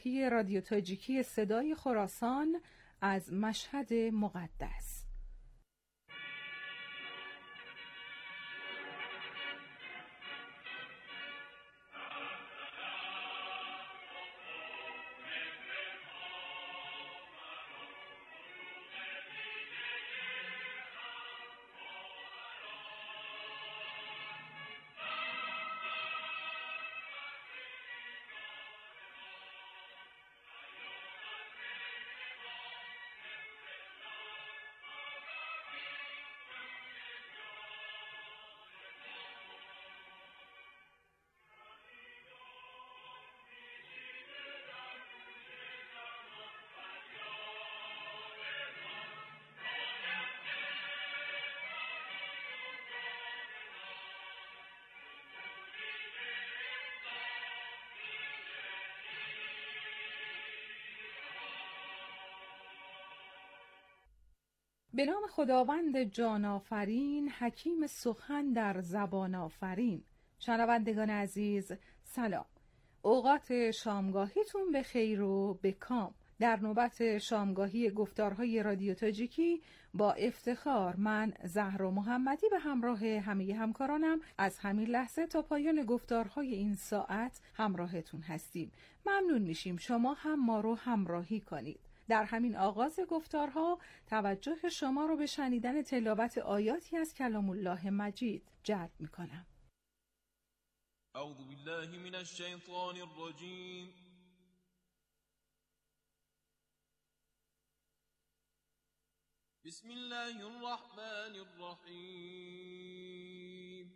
رادیو تاجیکی صدای خراسان از مشهد مقدس. به نام خداوند جان آفرین، حکیم سخن در زبان آفرین. شنوندگان عزیز سلام، اوقات شامگاهیتون به خیر و به کام. در نوبت شامگاهی گفتارهای رادیو تاجیکی با افتخار من زهرا محمدی به همراه همه همکارانم از همین لحظه تا پایان گفتارهای این ساعت همراهتون هستیم. ممنون میشیم شما هم ما رو همراهی کنید. در همین آغاز گفتارها توجه شما رو به شنیدن تلاوت آیاتی از کلام الله مجید جلب میکنم. اعوذ بالله من الشیطان الرجیم. بسم الله الرحمن الرحیم.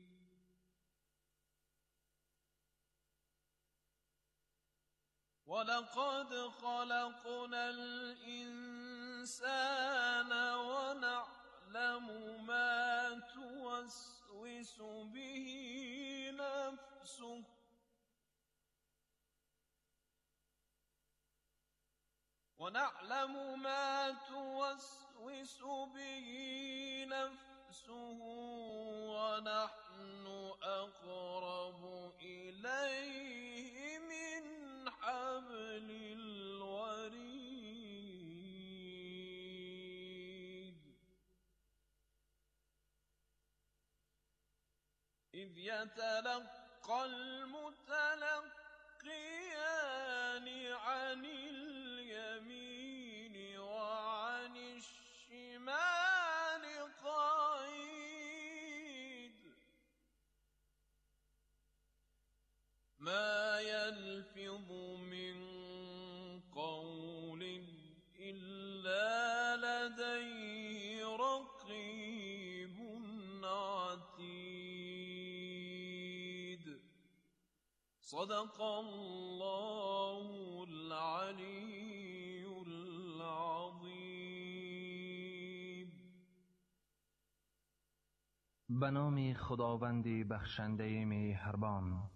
ولقد خلقنا الإنسان ونعلم ما توسوس به نفسه ونحن أقرب إليه من حبل الوريد إذ يتلقى المتلقيان عن اليمين وعن الشمال قعيد ما يلفظ من قول إلا لديه رقيب عتيد. صدق الله العلي العظيم. به نام خداوند بخشنده مهربان.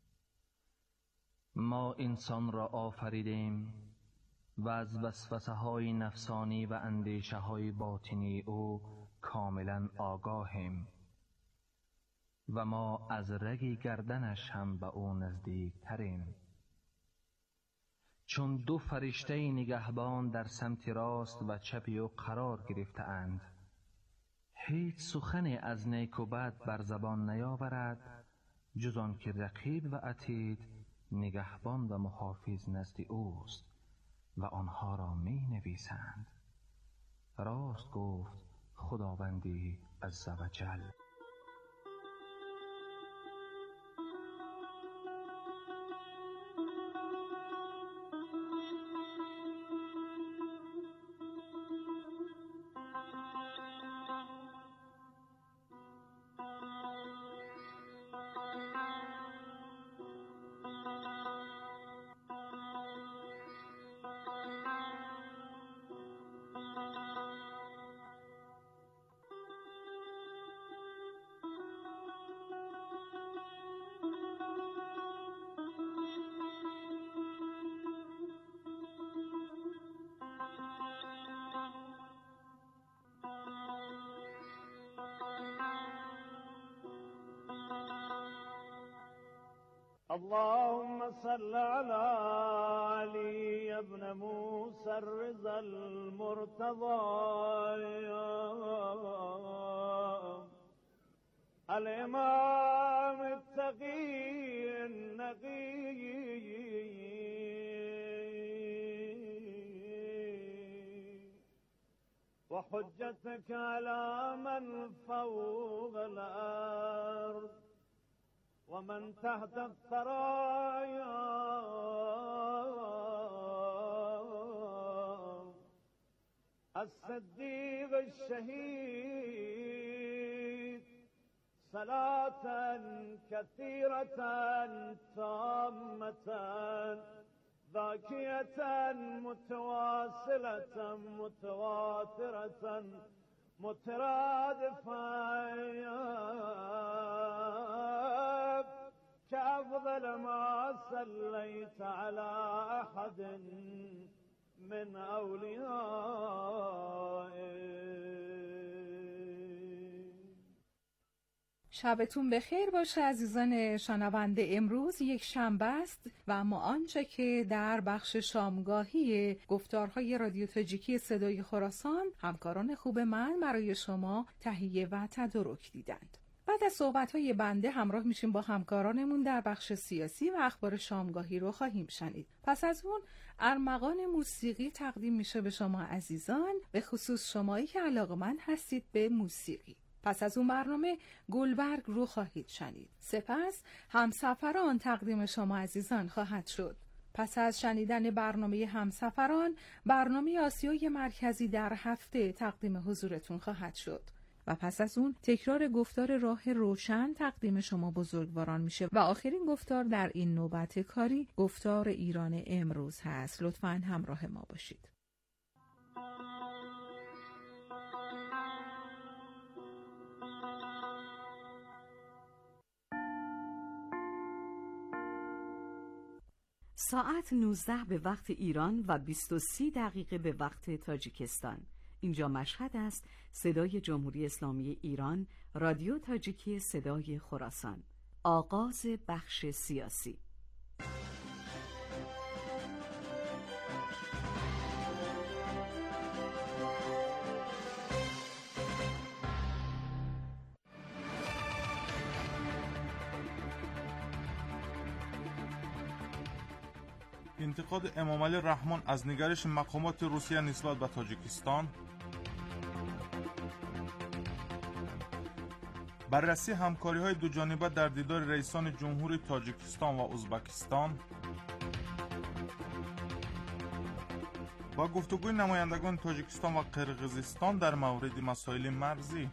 ما انسان را آفریدیم و از وسوسه های نفسانی و اندیشه های باطنی او کاملا آگاهیم و ما از رگ گردنش هم به او نزدیک تریم. چون دو فرشته نگهبان در سمت راست و چپ او قرار گرفته اند، هیچ سخن از نیک و بد بر زبان نیاورد جز آن که رقیب و عتید نگهبان و محافظ نزد اوست و آنها را می نویسند. راست گفت خداوندی عزوجل. اللهم صل على علي بن موسى الرضا المرتضى الإمام التقي النقي وحجتك على من فوق الأرض ومن تحت الثرايا الصديق الشهيد صلاة كثيرة تامة ذاكية متواصلة متواترة مترادفة كأفضل ما صليت على أحد من أوليائك. شبتون بخیر باشه عزیزان شنونده. امروز یک شنبه است و اما آنچه که در بخش شامگاهی گفتارهای رادیو تاجیکی صدای خراسان همکاران خوب من برای شما تهیه و تدارک دیدند. بعد از صحبت‌های بنده همراه میشیم با همکارانمون در بخش سیاسی و اخبار شامگاهی رو خواهیم شنید. پس از اون ارمغان موسیقی تقدیم میشه به شما عزیزان، به خصوص شمایی که علاقه‌مند هستید به موسیقی. پس از اون برنامه گلبرگ رو خواهید شنید. سپس همسفران تقدیم شما عزیزان خواهد شد. پس از شنیدن برنامه همسفران، برنامه آسیای مرکزی در هفته تقدیم حضورتون خواهد شد. و پس از اون تکرار گفتار راه روشن تقدیم شما بزرگواران میشه و آخرین گفتار در این نوبت کاری گفتار ایران امروز هست. لطفاً همراه ما باشید. ساعت 19 به وقت ایران و 23 دقیقه به وقت تاجیکستان. اینجا مشهد است. صدای جمهوری اسلامی ایران، رادیو تاجیکی صدای خراسان. آغاز بخش سیاسی. انتقاد امامعلی رحمان از نگرش مقامات روسیه نسبت به تاجیکستان، بررسی همکاری‌های دوجانبه در دیدار رئیسان جمهوری تاجیکستان و ازبکستان و گفتگوی نمایندگان تاجیکستان و قرقیزستان در مورد مسائل مرزی.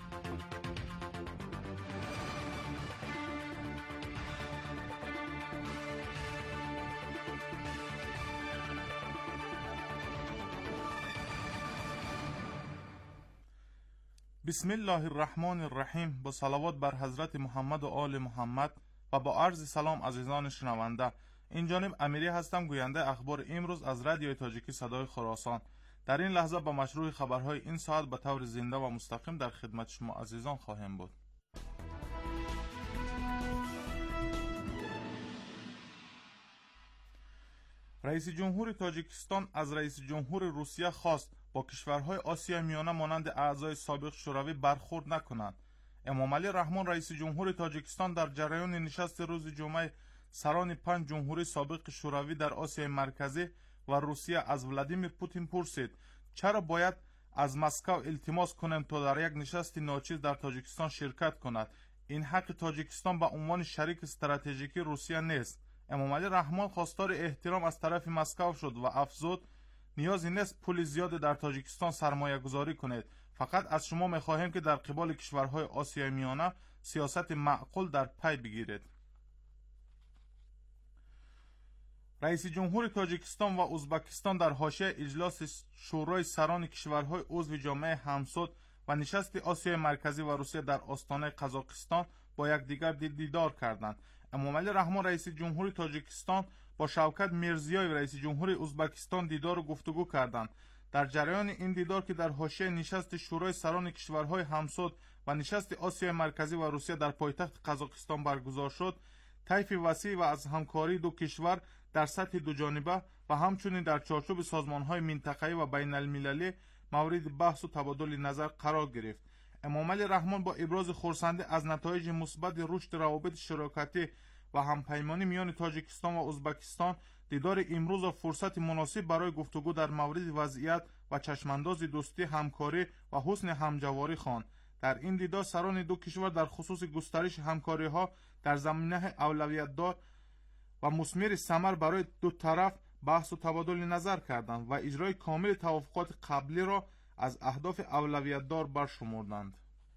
بسم الله الرحمن الرحیم. با صلوات بر حضرت محمد و آل محمد و با عرض سلام عزیزان شنونده. این جانب امیری هستم، گوینده اخبار امروز از رادیو تاجیکی صدای خراسان. در این لحظه با مشروع خبرهای این ساعت به طور زنده و مستقیم در خدمت شما عزیزان خواهیم بود. رئیس جمهور تاجیکستان از رئیس جمهور روسیه خواست با کشورهای آسیای میانه مانند اعضای سابق شوروی برخورد نکنند. امامعلی رحمان رئیس جمهور تاجیکستان در جریان نشست روز جمعه سران 5 جمهوری سابق شوروی در آسیای مرکزی و روسیه از ولادیمیر پوتین پرسید چرا باید از مسکو التماس کنیم تا در یک نشست ناچیز در تاجیکستان شرکت کند. این حق تاجیکستان به عنوان شریک استراتژیکی روسیه نیست. امامعلی رحمان خواستار احترام از طرف مسکو شد و افزود نیازی نیست پول زیاد در تاجیکستان سرمایه گذاری کنید. فقط از شما میخواهیم که در قبال کشورهای آسیای میانه سیاست معقول در پی بگیرید. رئیس جمهور تاجیکستان و ازبکستان در حاشیه اجلاس شورای سران کشورهای عضو جامعه همسود و نشست آسیای مرکزی و روسیه در آستانه قزاقستان با یکدیگر دیدار کردند. امامعلی رحمان رئیس جمهور تاجیکستان با شوکت میرزیایو رئیس جمهور ازبکستان دیدار و گفتگو کردند. در جریان این دیدار که در حاشیه نشست شورای سران کشورهای همسود و نشست آسیای مرکزی و روسیه در پایتخت قزاقستان برگزار شد، طیف وسیع و از همکاری دو کشور در سطح دو جانبه و همچنین در چارچوب سازمان‌های منطقه‌ای و بین المللی مورد بحث و تبادل نظر قرار گرفت. امامعلی رحمان با ابراز خرسندی از نتایج مثبت رشد روابط شراکتی و همپیمانی میان تاجیکستان و ازبکستان دیدار امروز و فرصت مناسب برای گفتگو در مورد وضعیت و چشمانداز دوستی، همکاری و حسن همجواری خواند. در این دیدار سران دو کشور در خصوص گسترش همکاری‌ها در زمینه اولویت‌دار و مثمر ثمر برای دو طرف بحث و تبادل نظر کردند و اجرای کامل توافقات قبلی را از اهداف اولویت‌دار برشمردند.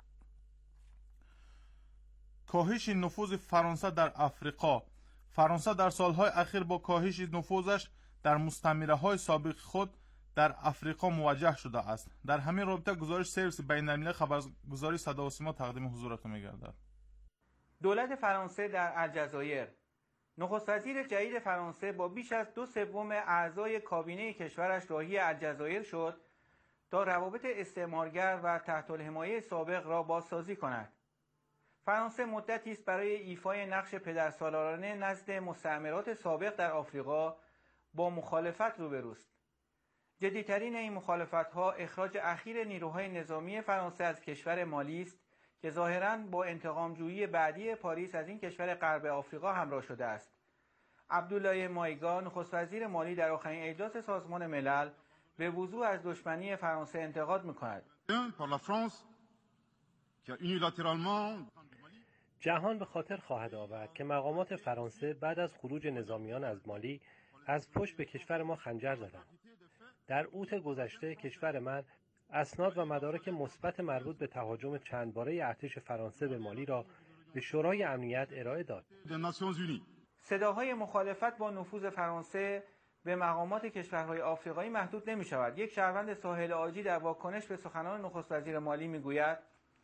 کاهش نفوذ فرانسه در افریقا. فرانسه در سالهای اخیر با کاهش نفوذش در مستعمره‌های سابق خود در افریقا مواجه شده است. در همین رابطه گزارش سرویس بین‌المللی خبرگزاری صدا و سیما تقدیم حضورتون می‌گردد. دولت فرانسه در الجزایر. نخست وزیر جدید فرانسه با بیش از 2/3 اعضای کابینه کشورش راهی الجزایر شد تا روابط استعمارگر و تحت الحمایه سابق را بازسازی کند. فرانسه مدتی است برای ایفای نقش پدرسالارانه نزد مستعمرات سابق در آفریقا با مخالفت روبروست. جدی‌ترین این مخالفت‌ها اخراج اخیر نیروهای نظامی فرانسه از کشور مالی است که ظاهراً با انتقام‌جویی بعدی پاریس از این کشور غرب آفریقا همراه شده است. عبدالله مایگا، نخست وزیر مالی، در آخرین اجلاس سازمان ملل به وضوح از دشمنی فرانسه انتقاد می‌کند. جهان به خاطر خواهد آورد که مقامات فرانسه بعد از خروج نظامیان از مالی از پشت به کشور ما خنجر زدند. در اوت گذشته کشور من اسناد و مدارک مثبت مربوط به تهاجم چند باره ارتش فرانسه به مالی را به شورای امنیت ارائه داد. صداهای مخالفت با نفوذ فرانسه به مقامات کشورهای آفریقایی محدود نمی شود. یک شهروند ساحل عاجی در واکنش به سخنان نخست وزیر مالی می گوید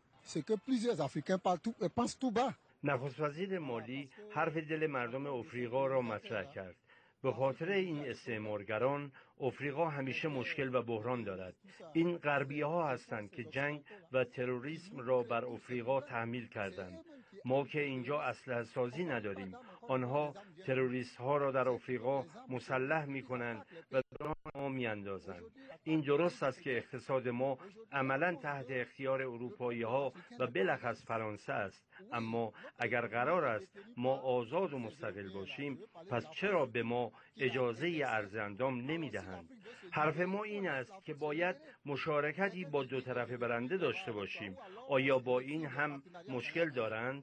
نخست وزیر مالی حرف دل مردم آفریقا را مطرح کرد. به خاطر این استعمارگران آفریقا همیشه مشکل و بحران دارد. این غربی ها هستند که جنگ و تروریسم را بر آفریقا تحمیل کردند. ما که اینجا اسلحه سازی نداریم، آنها تروریست ها را در آفریقا مسلح می کنند و به ما می اندازند. این درست است که اقتصاد ما عملا تحت اختیار اروپایی ها و بلخص فرانسه است، اما اگر قرار است ما آزاد و مستقل باشیم، پس چرا به ما اجازه عرض اندام نمی دهند؟ حرف ما این است که باید مشارکتی با دو طرف برنده داشته باشیم. آیا با این هم مشکل دارند؟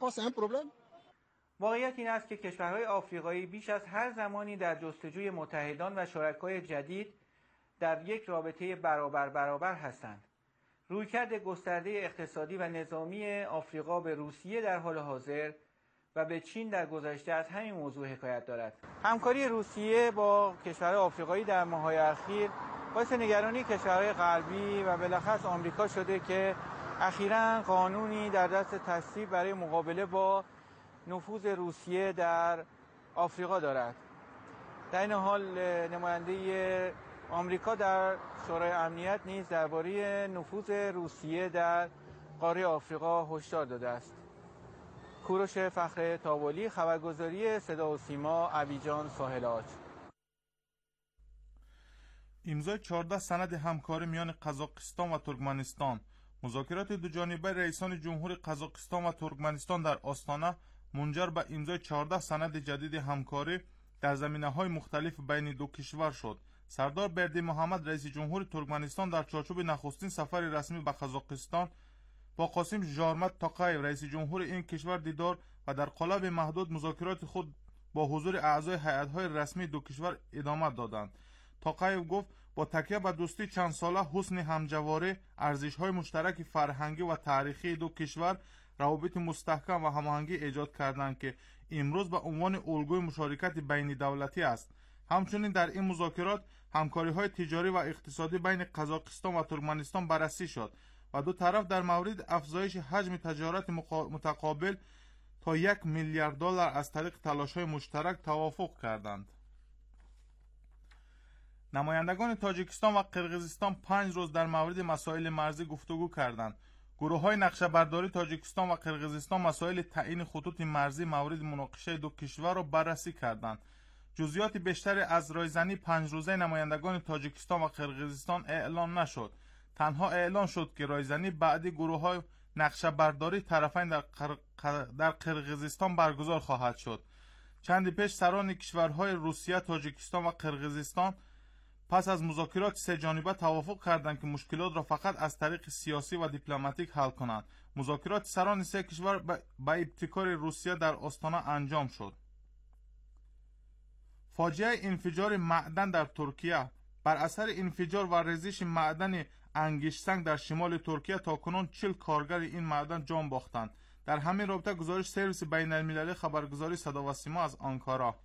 واقعیت این است که کشورهای آفریقایی بیش از هر زمانی در جستجوی متحدان و شرکای جدید در یک رابطه برابر هستند. رویکرد گسترده اقتصادی و نظامی آفریقا به روسیه در حال حاضر و به چین در گذشته از همین موضوع حکایت دارد. همکاری روسیه با کشورهای آفریقایی در ماه‌های اخیر باعث نگرانی کشورهای غربی و بالاخص آمریکا شده که اخیراً قانونی در دست تصویب برای مقابله با نفوذ روسیه در آفریقا دارد. در این حال نماینده آمریکا در شورای امنیت نیز درباره نفوذ روسیه در قاره آفریقا هشدار داده است. کوروش فخر تاولی، خبرگزاری صدا و سیما، ابیجان، ساحل عاج. امضای 14 سند همکاری میان قزاقستان و ترکمنستان. مذاکرات دوجانبه رئیسان جمهور قزاقستان و ترکمنستان در آستانه منجر به امضای 14 سند جدید همکاری در زمینه‌های مختلف بین دو کشور شد. سردار بردی محمد رئیس جمهور ترکمنستان در چارچوب نخستین سفر رسمی به قزاقستان با قاسم ژارمت تاقایف رئیس جمهور این کشور دیدار و در قالب محدود مذاکرات خود با حضور اعضای هیئت‌های رسمی دو کشور ادامه دادند. تاقایف گفت با تکیه بر دوستی چند ساله، حسن همجواری، ارزش‌های مشترک فرهنگی و تاریخی دو کشور روابط مستحکم و هماهنگی ایجاد کردند که امروز به عنوان الگوی مشارکت بین دولتی است. همچنین در این مذاکرات همکاری‌های تجاری و اقتصادی بین قزاقستان و ترکمنستان بررسی شد و دو طرف در مورد افزایش حجم تجارت متقابل تا $1 میلیارد از طریق تلاش‌های مشترک توافق کردند. نمایندگان تاجیکستان و قرقیزستان 5 روز در مورد مسائل مرزی گفتگو کردند. گروه‌های نقشه‌برداری تاجیکستان و قرقیزستان مسائل تعیین خطوط مرزی مورد مناقشه دو کشور را بررسی کردند. جزئیات بیشتری از رایزنی 5 روزه نمایندگان تاجیکستان و قرقیزستان اعلام نشد. تنها اعلام شد که رایزنی بعدی گروه‌های نقشه‌برداری طرفین در قرقیزستان برگزار خواهد شد. چندی پیش سران کشورهای روسیه، تاجیکستان و قرقیزستان پس از مذاکرات سه جانبه توافق کردند که مشکلات را فقط از طریق سیاسی و دیپلماتیک حل کنند. مذاکرات سران سه کشور به ابتکار روسیه در آستانه انجام شد. فاجعه انفجار معدن در ترکیه. بر اثر انفجار و ریزش معدن انگشتسنگ در شمال ترکیه تاکنون 40 کارگر این معدن جان باختند. در همین رابطه گزارش سرویس بین المللی خبرگزاری صدا و سیما از آنکارا.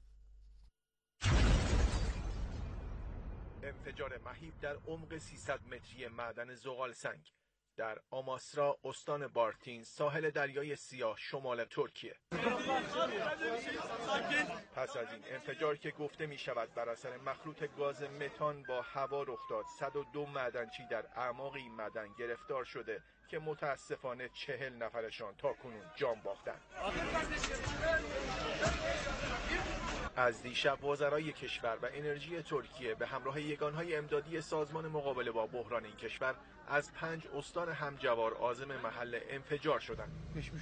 انفجار مهیب در عمق 300 متری معدن زغال سنگ در آماسرا استان بارتین ساحل دریای سیاه شمال ترکیه. پس از این انفجار که گفته می شود بر اثر مخلوط گاز متان با هوا رخ داد، 102 معدنچی در اعماق این معدن گرفتار شده که متاسفانه 40 نفرشان تاکنون جان باختند. از دیشب وزرای کشور و انرژی ترکیه به همراه یگانهای امدادی سازمان مقابله با بحران این کشور از 5 استان همجوار عازم محل انفجار شدند.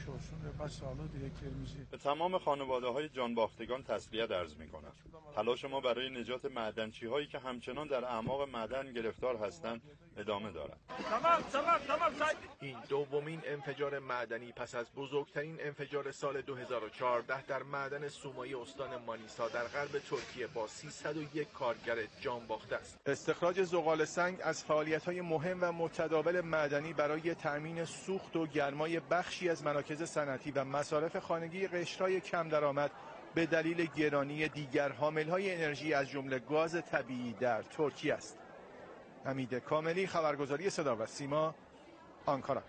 به تمام خانواده‌های جان باختگان تسلیت عرض می‌کنم. تلاش ما برای نجات معدنچی‌هایی که همچنان در اعماق معدن گرفتار هستند ادامه دارد. این دومین انفجار معدنی پس از بزرگترین انفجار سال 2014 در معدن سومایی استان مانیسا در غرب ترکیه با 301 کارگر جان باخته است. استخراج زغال سنگ از فعالیت‌های مهم و متداول معدنی برای تأمین سوخت و گرمای بخشی از مراکز صنعتی و مصارف خانگی قشرهای کم درآمد به دلیل گرانی دیگر حامل‌های انرژی از جمله گاز طبیعی در ترکیه است. حمید کاملی، خبرگزاری صدا و سیما، آنکارا.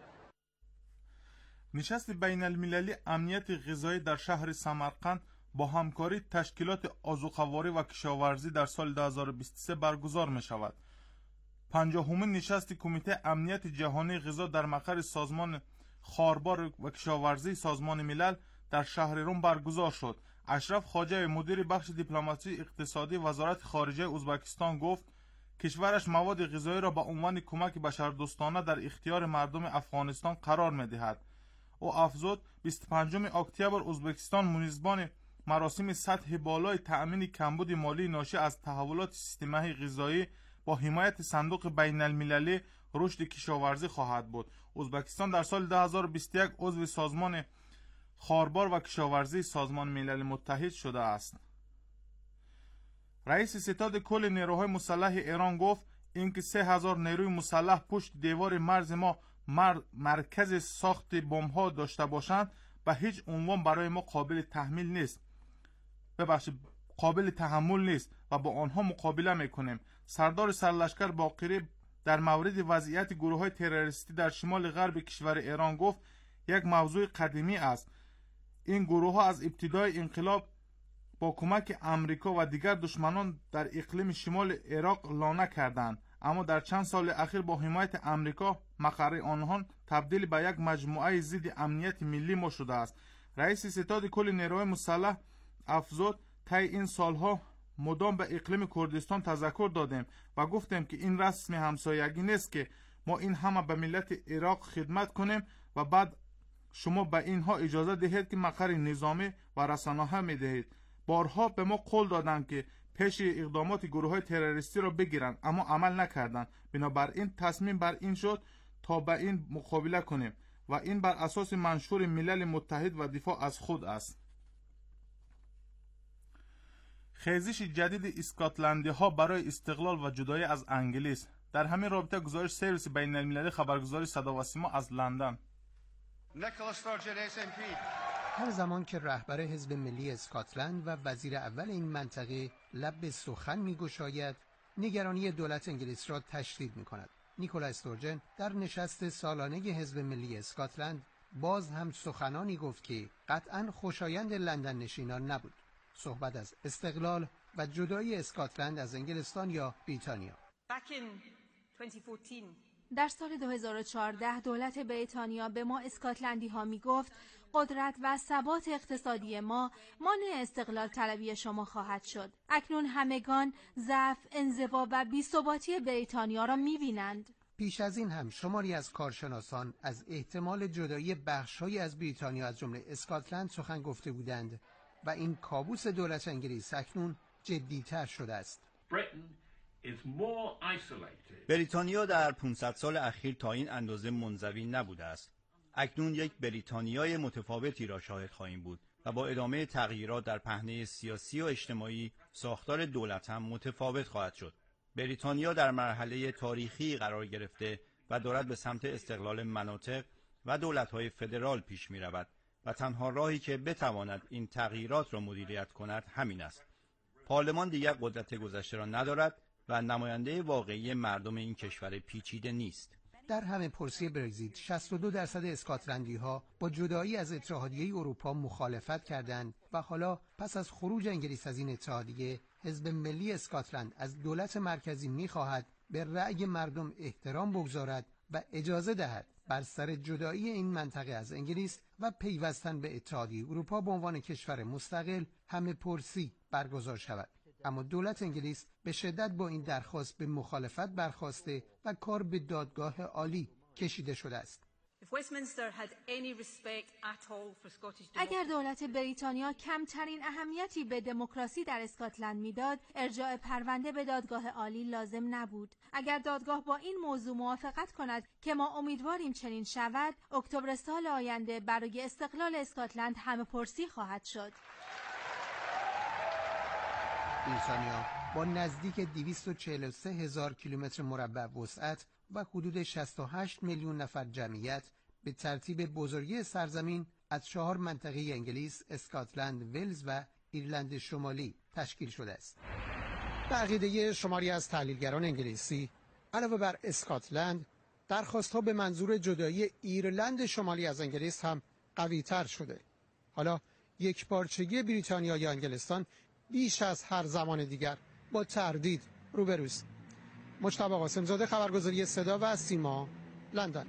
نشست بین المللی امنیت غذایی در شهر سمرقند با همکاری تشکیلات آذوقه‌واری و کشاورزی در سال 2023 برگزار می شود. 50مین نشست کمیته امنیت جهانی غذا در مقر سازمان خاربار و کشاورزی سازمان ملل در شهر روم برگزار شد. اشرف خواجه، مدیر بخش دیپلماسی اقتصادی وزارت خارجه ازبکستان گفت کشورش مواد غذایی را به عنوان کمک بشردوستانه در اختیار مردم افغانستان قرار می‌دهد. او افزود 25 اکتبر ازبکستان میزبان مراسم سطح بالای تأمین کمبود مالی ناشی از تحولات سیستمی غذایی با حمایت صندوق بین المللی رشد کشاورزی خواهد بود. ازبکستان در سال 2021 عضو سازمان خاربار و کشاورزی سازمان ملل متحد شده است. رئیس ستاد کل نیروهای مسلح ایران گفت اینکه 3000 نیروی مسلح پشت دیوار مرز ما مرکز ساخت بمب‌ها داشته باشند به هیچ عنوان برای ما قابل تحمل نیست و با آنها مقابله میکنیم. سردار سرلشکر باقری در مورد وضعیت گروه‌های تروریستی در شمال غرب کشور ایران گفت یک موضوع قدیمی است. این گروه‌ها از ابتدای انقلاب با کمک امریکا و دیگر دشمنان در اقلیم شمال عراق لانه کردند، اما در چند سال اخیر با حمایت امریکا مقر آنها تبدیل به یک مجموعه ضد امنیت ملی ما شده است. رئیس ستاد کل نیروهای مسلح افزود طی این سالها مدام به اقلیم کردستان تذکر دادیم و گفتیم که این رسم همسایگی نیست که ما این همه به ملت عراق خدمت کنیم و بعد شما به اینها اجازه دهید که مقر نظامی و رسانه‌ها می‌دهید. بارها به ما قول دادند که پیش اقدامات گروه‌های تروریستی را بگیرند، اما عمل نکردند. بنابراین تصمیم بر این شد تا به این مقابله کنیم و این بر اساس منشور ملل متحد و دفاع از خود است. خیزش جدید اسکاتلندی ها برای استقلال و جدایی از انگلیس. در همین رابطه گزارش سرویس بین المللی خبرگزاری صدا و سیما از لندن. هر زمان که رهبر حزب ملی اسکاتلند و وزیر اول این منطقه لب به سخن می‌گشاید، نگرانی دولت انگلیس را تشدید می‌کند. نیکولا استورجن در نشست سالانه حزب ملی اسکاتلند باز هم سخنانی گفت که قطعاً خوشایند لندن نشینان نبود. صحبت از استقلال و جدایی اسکاتلند از انگلستان یا بریتانیا. در سال 2014 دولت بریتانیا به ما اسکاتلندی ها می گفت قدرت و ثبات اقتصادی ما مانع استقلال طلبی شما خواهد شد. اکنون همگان ضعف، انزوا و بی‌ثباتی بریتانیا را می بینند. پیش از این هم شماری از کارشناسان از احتمال جدایی بخش‌هایی از بریتانیا از جمله اسکاتلند سخن گفته بودند و این کابوس دولت انگلیس اکنون جدی‌تر شده است. بریتانیا در 500 سال اخیر تا این اندازه منزوی نبوده است. اکنون یک بریتانیای متفاوتی را شاهد خواهیم بود و با ادامه تغییرات در پهنه سیاسی و اجتماعی ساختار دولت هم متفاوت خواهد شد. بریتانیا در مرحله تاریخی قرار گرفته و دارد به سمت استقلال مناطق و دولت‌های فدرال پیش می‌رود و تنها راهی که بتواند این تغییرات را مدیریت کند همین است. پارلمان دیگر قدرت گذشته را ندارد و نماینده واقعی مردم این کشور پیچیده نیست. در همه پرسی برگزیت 62% اسکاتلندی‌ها با جدایی از اتحادیه اروپا مخالفت کردند و حالا پس از خروج انگلیس از این اتحادیه حزب ملی اسکاتلند از دولت مرکزی می‌خواهد به رأی مردم احترام بگذارد و اجازه دهد بر سر جدایی این منطقه از انگلیس و پیوستن به اتحادیه اروپا به عنوان کشور مستقل همه پرسی برگزار شود. اما دولت انگلیس به شدت با این درخواست به مخالفت برخاسته و کار به دادگاه عالی کشیده شده است. اگر دولت بریتانیا کمترین اهمیتی به دموکراسی در اسکاتلند میداد، ارجاع پرونده به دادگاه عالی لازم نبود. اگر دادگاه با این موضوع موافقت کند که ما امیدواریم چنین شود، اکتبر سال آینده برای استقلال اسکاتلند همه پرسی خواهد شد. بریتانیا با نزدیک 243,000 کیلومتر مربع وسعت و حدود 68 میلیون نفر جمعیت به ترتیب بزرگی سرزمین از 4 منطقه انگلیس، اسکاتلند، ولز و ایرلند شمالی تشکیل شده است. به عقیده شماری از تحلیلگران انگلیسی، علاوه بر اسکاتلند، درخواست‌ها به منظور جدایی ایرلند شمالی از انگلیس هم قوی‌تر شده. حالا یکپارچگی بریتانیا یا انگلستان بیش از هر زمان دیگر با تردید روبروست. مجتبی قاسم‌زاده، خبرگزاری صدا و سیما، لندن.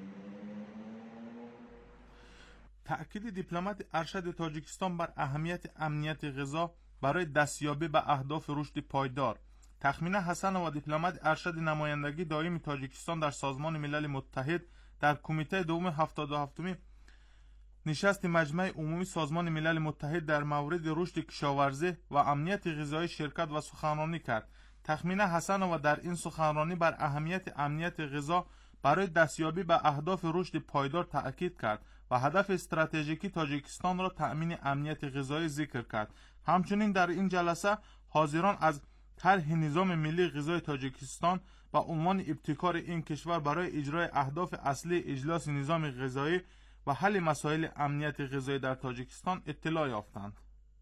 تأکید دیپلمات ارشد تاجیکستان بر اهمیت امنیت غذا برای دستیابی به اهداف رشد پایدار. تخمینه حسنова، دیپلمات ارشد نمایندگی دائمی تاجیکستان در سازمان ملل متحد در کمیته دوم 77 نشست مجمع عمومی سازمان ملل متحد در مورد رشد کشاورزی و امنیت غذایی شرکت و سخنرانی کرد. تخمینه حسنова در این سخنرانی بر اهمیت امنیت غذا برای دستیابی به اهداف رشد پایدار تأکید کرد و هدف استراتژیکی تاجیکستان را تأمین امنیت غذایی ذکر کرد. همچنین در این جلسه حاضران از طرح نظام ملی غذای تاجیکستان و عنوان ابتکار این کشور برای اجرای اهداف اصلی اجلاس نظام غذایی و حل مسائل امنیت غذایی در تاجیکستان اطلاع یافتند.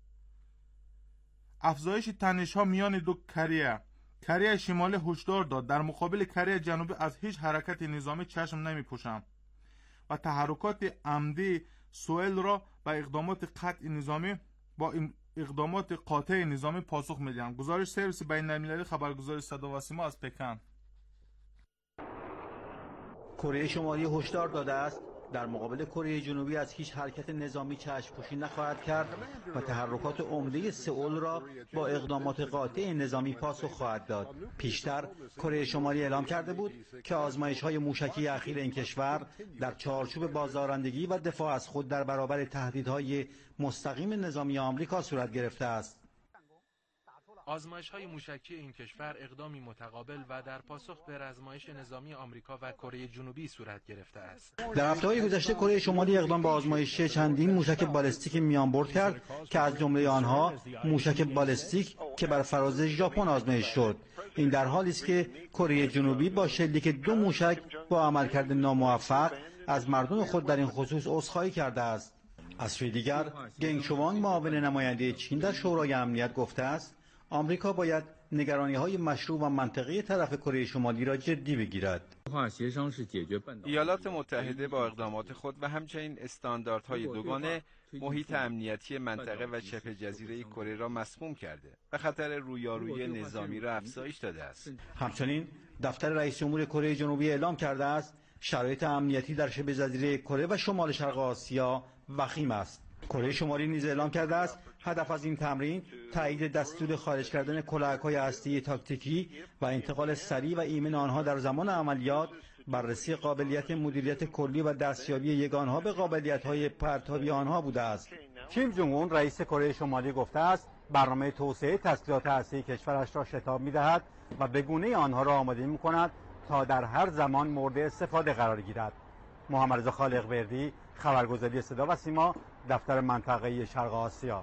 افزایش تنش‌ها میان دو کره شمالی هشدار داد در مقابل کره جنوبی از هیچ حرکت نظامی چشم نمی‌پوشم و تحرکات عمدی سوئل را با اقدامات قاطع نظامی پاسخ می‌دهند. گزارش سرویس بین‌المللی خبرگزاری صدا و سیما از پکن. کره شمالی هشدار داده است در مقابل کره جنوبی از هیچ حرکت نظامی چشم‌پوشی نخواهد کرد و تحرکات عمده سئول را با اقدامات قاطع نظامی پاسخ خواهد داد. پیشتر کره شمالی اعلام کرده بود که آزمایش‌های موشکی اخیر این کشور در چارچوب بازدارندگی و دفاع از خود در برابر تهدیدهای مستقیم نظامی آمریکا صورت گرفته است. آزمایش‌های موشکی این کشور اقدامی متقابل و در پاسخ به آزمایش نظامی آمریکا و کره جنوبی صورت گرفته است. در هفته‌های گذشته کره شمالی اقدام به آزمایش چندین موشک بالستیک میانبرد کرد که از جمله آنها موشک بالستیک که بر فراز ژاپن آزمایش شد. این در حالی است که کره جنوبی با شلیک 2 موشک با عملکرد ناموفق از مردم خود در این خصوص عذرخواهی کرده است. از سوی دیگر گنگ شوانگ، معاون نماینده چین در شورای امنیت، گفته است آمریکا باید نگرانی‌های مشروع و منطقی طرف کره شمالی را جدی بگیرد. ایالات متحده با اقدامات خود و همچنین استانداردهای دوگانه محیط امنیتی منطقه و شبه جزیره کره را مسموم کرده و خطر رویارویی نظامی را افزایش داده است. همچنین دفتر رئیس جمهور کره جنوبی اعلام کرده است شرایط امنیتی در شبه جزیره کره و شمال شرق آسیا وخیم است. کره شمالی نیز اعلام کرده است هدف از این تمرین تایید دستور خارج کردن کلاهک‌های هسته‌ای تاکتیکی و انتقال سریع و ایمن آنها در زمان عملیات، بررسی قابلیت مدیریت کلی و دستیابی یگانها به قابلیت‌های پرتابی آنها بوده است. کیم جونگ اون رئیس کره شمالی گفته است برنامه توسعه تسلیحات هسته‌ای کشورش را شتاب می‌دهد و به گونه‌ای آنها را آماده می‌کند تا در هر زمان مورد استفاده قرار گیرد. محمدرضا خالق‌وردی، خبرگزاری صدا و سیما، دفتر منطقه‌ای شرق آسیا.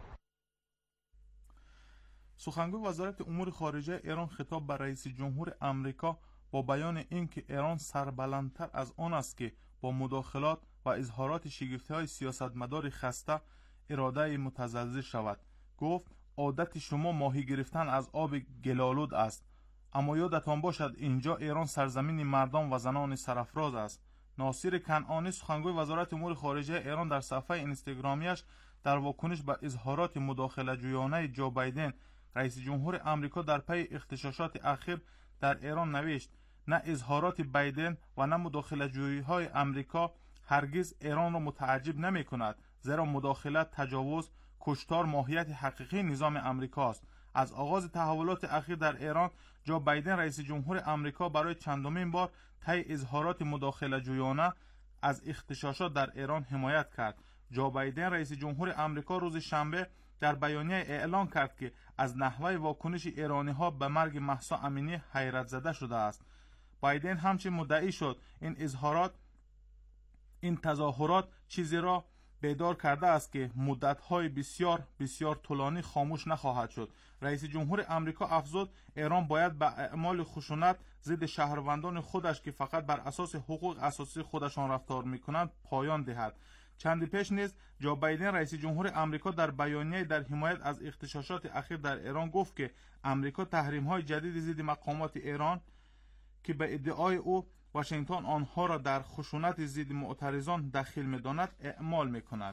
سخنگوی وزارت امور خارجه ایران خطاب به رئیس جمهور امریکا با بیان اینکه ایران سربلندتر از آن است که با مداخلات و اظهارات شگفتی‌های سیاستمدار خسته اراده متزلزل شود گفت عادت شما ماهی گرفتن از آب گلالود است، اما یادتان باشد اینجا ایران سرزمین مردان و زنان سرافراز است. ناصر کنعانی سخنگوی وزارت امور خارجه ایران در صفحه اینستاگرامیش در واکنش به اظهارات مداخله جویانه جو بایدن رئیس جمهور امریکا در پی اغتشاشات اخیر در ایران نوشت نه اظهارات بایدن و نه مداخله جویی‌های امریکا هرگز ایران را متعجب نمی کند، زیرا مداخلت، تجاوز، کشتار ماهیت حقیقی نظام امریکا است. از آغاز تحولات اخیر در ایران جو بایدن رئیس جمهور امریکا برای چندمین بار طی اظهارات مداخله جویانه از اغتشاشات در ایران حمایت کرد. جو بایدن رئیس جمهور امریکا روز شنبه در بیانیه اعلان کرد که از نحوه واکنش ایرانی‌ها به مرگ مهسا امینی حیرت زده شده است. بایدن همچنین مدعی شد این تظاهرات چیزی را بیدار کرده است که مدت‌های بسیار بسیار طولانی خاموش نخواهد شد. رئیس جمهور امریکا افزود ایران باید به اعمال خشونت ضد شهروندان خودش که فقط بر اساس حقوق اساسی خودشان رفتار می‌کنند پایان دهد. چندی پیش نیز جو بایدن رئیس جمهور امریکا در بیانیه در حمایت از اغتشاشات اخیر در ایران گفت که امریکا تحریم‌های جدید ضد مقامات ایران که به ادعای او واشنگتن آنها را در خشونت ضد معترضان دخیل می‌داند اعمال می‌کند.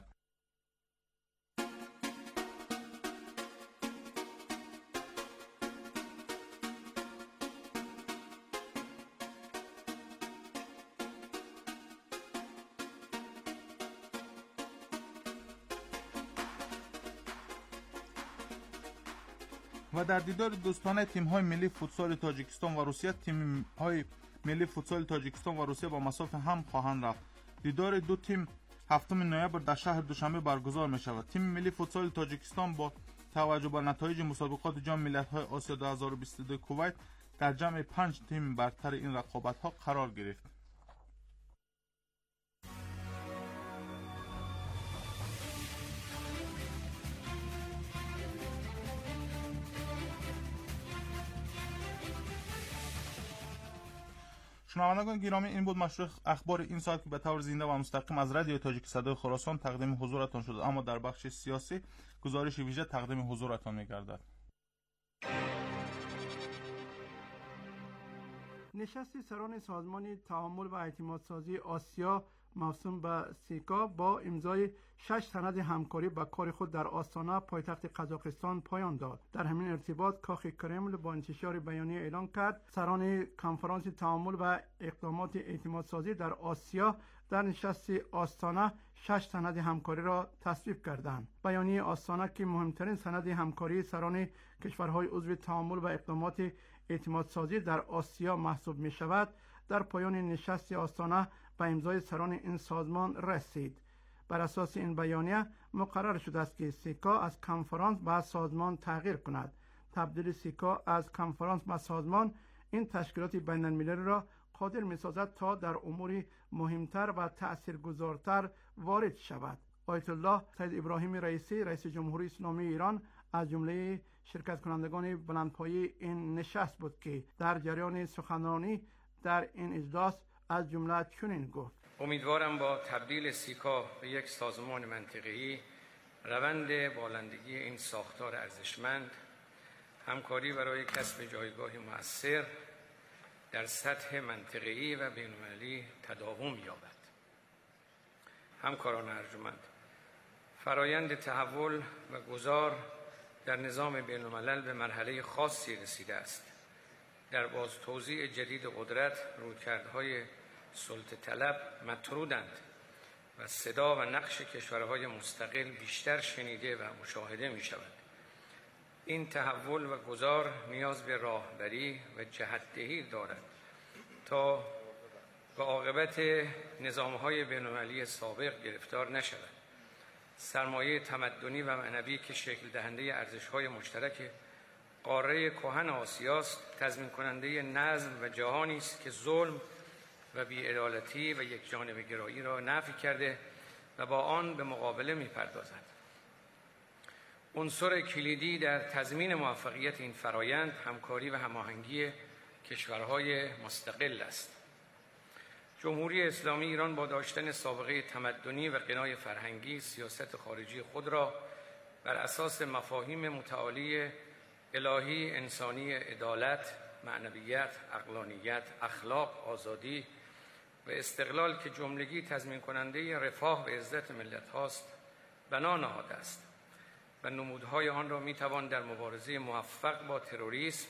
و در دیدار دوستانه تیم‌های ملی فوتسال تاجیکستان و روسیه، تیم‌های ملی فوتسال تاجیکستان و روسیه با مسافه هم خواهند رفت. دیدار دو تیم 7 نوامبر در شهر دوشنبه برگزار می‌شود. تیم ملی فوتسال تاجیکستان با توجه به نتایج مسابقات جام ملت‌های آسیا 2022 کویت در جمع 5 تیم برتر این رقابت‌ها قرار گرفت. شنوندگان گرامی، این بود مشروع اخبار این ساعت که به طور زنده و مستقیم از رادیو تاجیک صدای خراسان تقدیم حضورتان شد، اما در بخش سیاسی گزارش ویژه تقدیم حضورتان می‌گردد. نشست سران سازمان تعامل و اعتمادسازی آسیا موسوم به سیکا با امضای 6 سند همکاری به کار خود در آستانه پایتخت قزاقستان پایان داد. در همین ارتباط کاخ کرمل با انتشار بیانیه اعلان کرد سران کنفرانس تعامل و اقدامات اعتمادسازی در آسیا در نشست آستانه 6 سند همکاری را تصویب کردند. بیانیه آستانه که مهمترین سند همکاری سران کشورهای عضو تعامل و اقدامات اعتمادسازی در آسیا محسوب می شود، در پایان نشست آستانه به امضای سران این سازمان رسید. بر اساس این بیانیه مقرر شده است که سیکا از کنفرانس به سازمان تغییر کند. تبدیل سیکا از کنفرانس به سازمان این تشکیلات بین المللی را قادر می سازد تا در امور مهمتر و تأثیرگذارتر وارد شود. آیت الله سید ابراهیم رئیسی رئیس جمهوری اسلامی ایران از جمله شرکت کنندگان بلندپایه این نشست بود که در جریان سخنرانی در این اجلاس از جمله چنین گفت: امیدوارم با تبدیل سیکا به یک سازمان منطقه‌ای روند بالندگی این ساختار ارزشمند همکاری برای کسب جایگاه مؤثر در سطح منطقه‌ای و بین‌المللی تداوم یابد. همکاران ارجمند، فرایند تحول و گذار در نظام بین الملل به مرحله خاصی رسیده است. در باز توزیع جدید قدرت رویکردهای سلطه طلب مطرودند و صدا و نقش کشورهای مستقل بیشتر شنیده و مشاهده می شود. این تحول و گذار نیاز به راهبری و جهت‌دهی دارد تا به عاقبت نظام‌های بین‌المللی سابق گرفتار نشود. سرمایه تمدنی و معنوی که شکل دهنده ارزش‌های مشترک قاره کهن آسیاست، تضمین کننده نظم و جهانی است که ظلم و بی‌عدالتی و یکجانبه‌گرایی را نفی کرده و با آن به مقابله می‌پردازد. عنصر کلیدی در تضمین موفقیت این فرایند همکاری و هماهنگی کشورهای مستقل است. جمهوری اسلامی ایران با داشتن سابقه تمدنی و غنای فرهنگی سیاست خارجی خود را بر اساس مفاهیم متعالی الهی، انسانی، عدالت، معنویت، عقلانیت، اخلاق، آزادی و استقلال که جملگی تضمین کننده رفاه و عزت ملت هاست بنا نهاده است و نمودهای آن را میتوان در مبارزه موفق با تروریسم،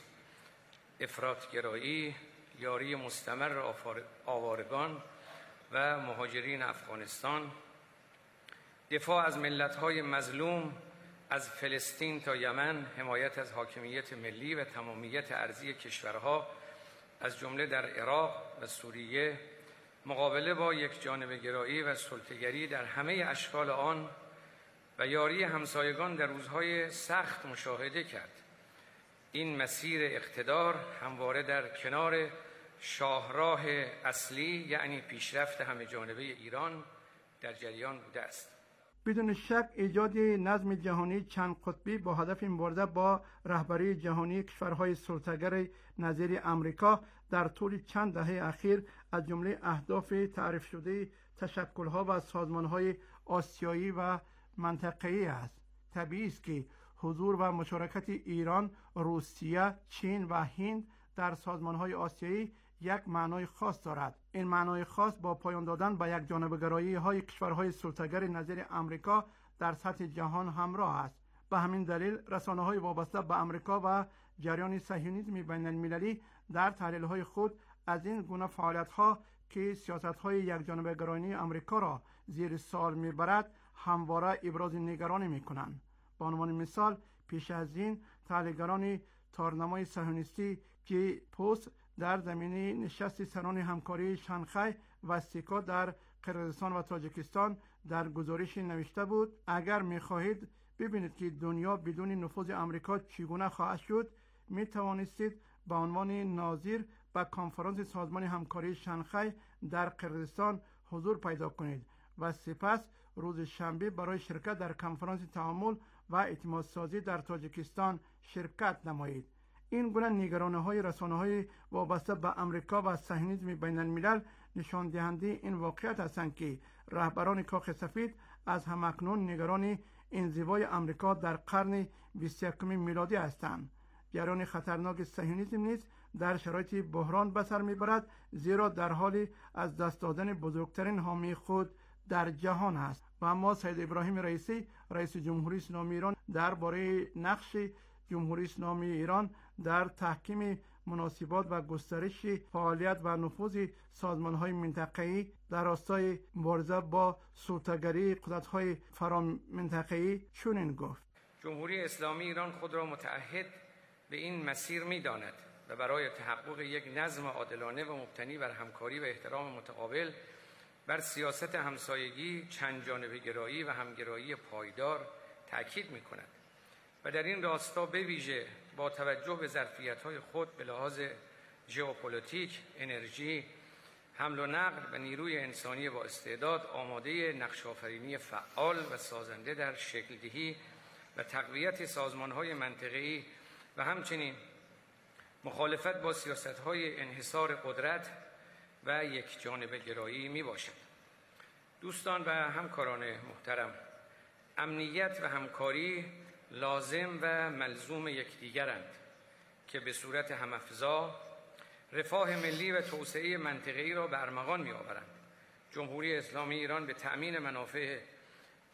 افراطگرایی، یاری مستمر آوارگان و مهاجرین افغانستان، دفاع از ملت‌های مظلوم از فلسطین تا یمن، حمایت از حاکمیت ملی و تمامیت ارضی کشورها از جمله در عراق و سوریه، مقابله با یکجانبه‌گرایی و سلطه‌گری در همه اشکال آن و یاری همسایگان در روزهای سخت مشاهده کرد. این مسیر اقتدار همواره در کنار شاهراه اصلی یعنی پیشرفت همه جانبه ایران در جریان بوده است. بدون شک ایجاد نظم جهانی چند قطبی با هدف مبارزه با رهبری جهانی کشورهای سلطه‌گر نظیر امریکا در طول چند دهه اخیر از جمله اهداف تعریف شده تشکل‌ها و سازمان‌های آسیایی و منطقه‌ای است. طبیعی است که حضور و مشارکت ایران، روسیه، چین و هند در سازمان‌های آسیایی یک معنای خاص دارد. این معنای خاص با پایان دادن به یک جانبه‌گرایی‌های کشورهای سلطه‌گر نظیر امریکا در سطح جهان همراه است. به همین دلیل رسانه‌های وابسته به امریکا و جریان صهیونیسم بین‌المللی در تحلیل‌های خود از این گونه فعالیت‌ها که سیاست‌های یکجانبه‌گرایی امریکا را زیر سوال می‌برد همواره ابراز نگرانی می‌کنند. به عنوان مثال پیش از این تحلیلگران تارنمای صهیونیستی که پست در زمینه نشست سران همکاری شانگهای و سیکا در قرقیزستان و تاجیکستان در گزارش نوشته بود اگر می‌خواهید ببینید که دنیا بدون نفوذ امریکا چگونه خواهد شد می توانستید به عنوان ناظر به کنفرانس سازمان همکاری شانگهای در قرقیزستان حضور پیدا کنید و سپس روز شنبه برای شرکت در کنفرانس تعامل و اعتمادسازی در تاجیکستان شرکت نمایید. این گونه نگرانی‌های رسانه‌های وابسته به امریکا و صهیونیسم بین‌الملل نشان دهنده این واقعیت هستند که رهبران کاخ سفید از همکنون نگران انزوای امریکا در قرن 21 میلادی هستند. جریان خطرناک صهیونیسم نیز در شرایط بحران به سر میبرد، زیرا در حال از دست دادن بزرگترین حامی خود در جهان است. و اما سید ابراهیم رئیسی رئیس جمهوری اسلامی ایران درباره نقش جمهوری اسلامی ایران در تحکیم مناسبات و گسترش فعالیت و نفوذ سازمان‌های منطقه‌ای در راستای مبارزه با سلطه‌گری قدرت‌های فرامنطقه‌ای چنین گفت: جمهوری اسلامی ایران خود را متعهد به این مسیر می‌داند و برای تحقق یک نظم عادلانه و مبتنی بر همکاری و احترام متقابل بر سیاست همسایگی، چند جانبه‌گرایی و همگرایی پایدار تأکید می‌کند و در این راستا به ویژه با توجه به ظرفیت‌های خود به لحاظ ژئوپلیتیک، انرژی، حمل و نقل و نیروی انسانی با استعداد آماده نقش‌آفرینی فعال و سازنده در شکل‌دهی و تقویت سازمان‌های منطقه‌ای و همچنین مخالفت با سیاست‌های انحصار قدرت و یک جانبه گرایی می باشد. دوستان و همکاران محترم، امنیت و همکاری لازم و ملزوم یکدیگرند که به صورت هم‌افزا رفاه ملی و توسعه منطقه‌ای را به ارمغان می‌آورند. جمهوری اسلامی ایران به تأمین منافع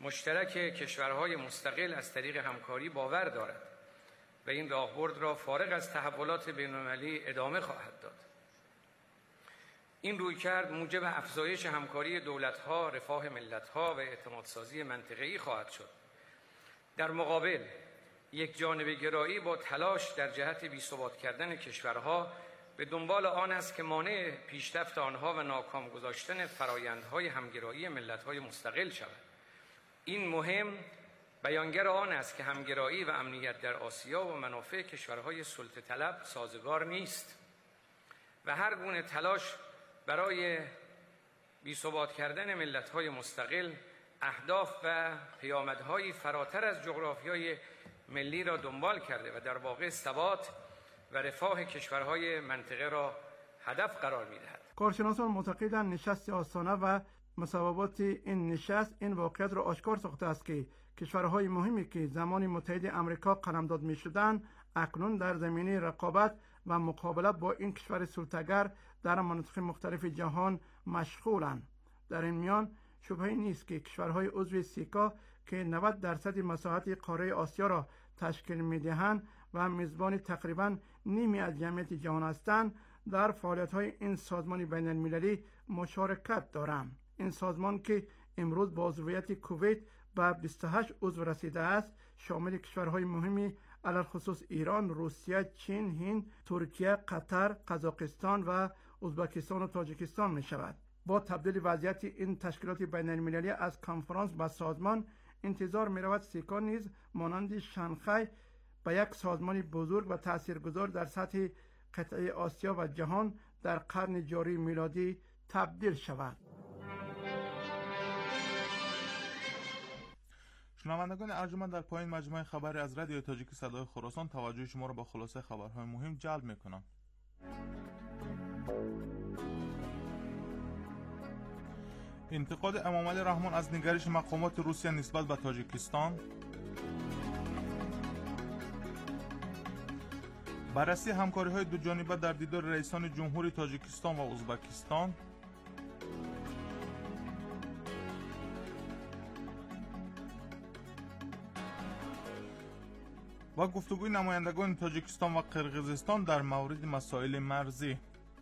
مشترک کشورهای مستقل از طریق همکاری باور دارد و این راهبرد را فارغ از تحولات بین‌المللی ادامه خواهد داد. این رویکرد موجب افزایش همکاری دولت‌ها، رفاه ملت‌ها و اعتمادسازی منطقه‌ای خواهد شد. در مقابل، یک جانبه گرایی با تلاش در جهت بی‌ثبات کردن کشورها به دنبال آن است که مانع پیشرفت آنها و ناکام گذاشتن فرایندهای همگرایی ملت‌های مستقل شود. این مهم بیانگر آن است که همگرایی و امنیت در آسیا و منافع کشورهای سلطه طلب سازگار نیست و هر گونه تلاش برای بی‌ثبات کردن ملت‌های مستقل اهداف و پیامدهایی فراتر از جغرافیای ملی را دنبال کرده و در واقع ثبات و رفاه کشورهای منطقه را هدف قرار می‌دهد. کارشناسان معتقدند نشست آستانه و مصوبات این نشست این واقعیت را آشکار ساخته است که کشورهای مهمی که زمان متحد امریکا قلمداد می‌شدند اکنون در زمینه رقابت و مقابله با این کشور سلطه‌گر در مناطق مختلف جهان مشغولند. در این میان شبهه‌ای نیست که کشورهای عضو سیکا که 90% مساحت قاره آسیا را تشکیل می‌دهند و میزبان تقریباً نیمی از جمعیت جهان هستند در فعالیت‌های این سازمان بین‌المللی مشارکت دارند. این سازمان که امروز با عضویت کویت به 28 عضو رسیده است شامل کشورهای مهمی علل خصوص ایران، روسیه، چین، هند، ترکیه، قطر، قزاقستان و ازبکستان و تاجیکستان می شود. با تبدیل وضعیت این تشکیلات بین‌المللی از کنفرانس به سازمان انتظار می رود سیکا نیز مانند شانگهای به یک سازمان بزرگ و تاثیرگذار در سطح قطعه آسیا و جهان در قرن جاری میلادی تبدیل شود. شنوندگان ارجمند، در پایین مجموعه خبری از رادیو تاجیکی صدای خراسان توجه شما را به خلاصه خبرهای مهم جلب می‌کنم. انتقاد امامعلی رحمان از نگرش مقامات روسیه نسبت به تاجیکستان، بررسی همکاری‌های دو جانبه در دیدار رئیسان جمهوری تاجیکستان و ازبکستان، و گفتگوی نمایندگان تاجیکستان و قرقیزستان در مورد مسائل مرزی.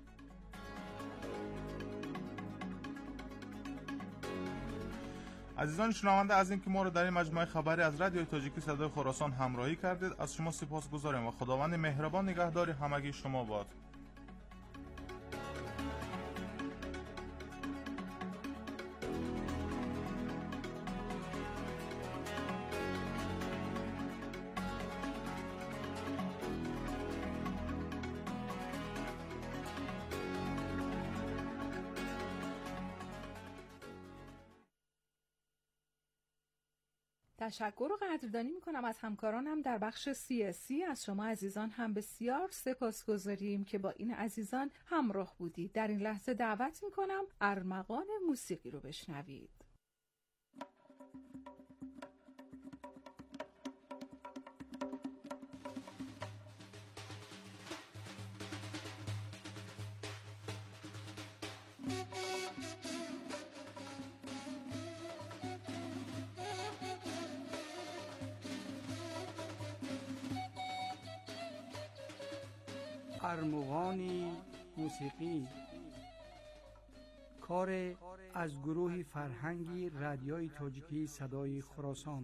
عزیزان شنونده، از اینکه ما را در این مجموعه خبری از رادیو تاجیکی صدای خراسان همراهی کردید از شما سپاسگزاریم و خداوند مهربان نگهدار همگی شما باد. تشکر و قدردانی میکنم از همکارانم در بخش سیاسی. از شما عزیزان هم بسیار سپاسگزاریم که با این عزیزان همراه بودید. در این لحظه دعوت میکنم ارمغان موسیقی رو بشنوید. ارمغان موسیقی، کار از گروه فرهنگی رادیوی تاجیکی صدای خراسان.